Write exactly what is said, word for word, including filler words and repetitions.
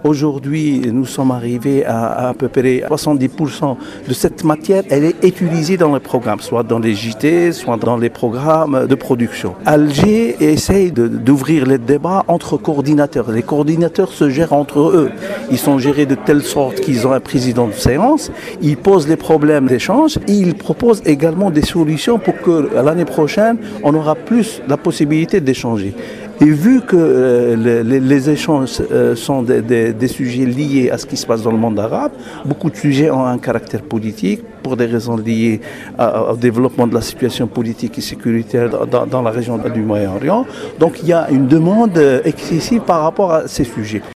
Aujourd'hui, nous sommes arrivés à à peu près soixante-dix pour cent de cette matière, elle est utilisée dans les programmes, soit dans les J T, soit dans les programmes de production. Alger essaye de- d'ouvrir les débats entre coordinateurs. Les coordinateurs se gèrent entre eux. Ils sont gérés de telle sorte qu'ils ont un président de séance, ils posent les problèmes d'échange et ils proposent également des solutions pour que l'année prochaine, on aura plus la possibilité d'échanger. Et vu que euh, les, les- les échanges euh, sont des, des- des sujets liés à ce qui se passe dans le monde arabe, beaucoup de sujets ont un caractère politique pour des raisons liées à- au développement de la situation politique et sécuritaire dans, dans- dans la région du Moyen-Orient. Donc il y a une demande euh, excessive par rapport à ces sujets.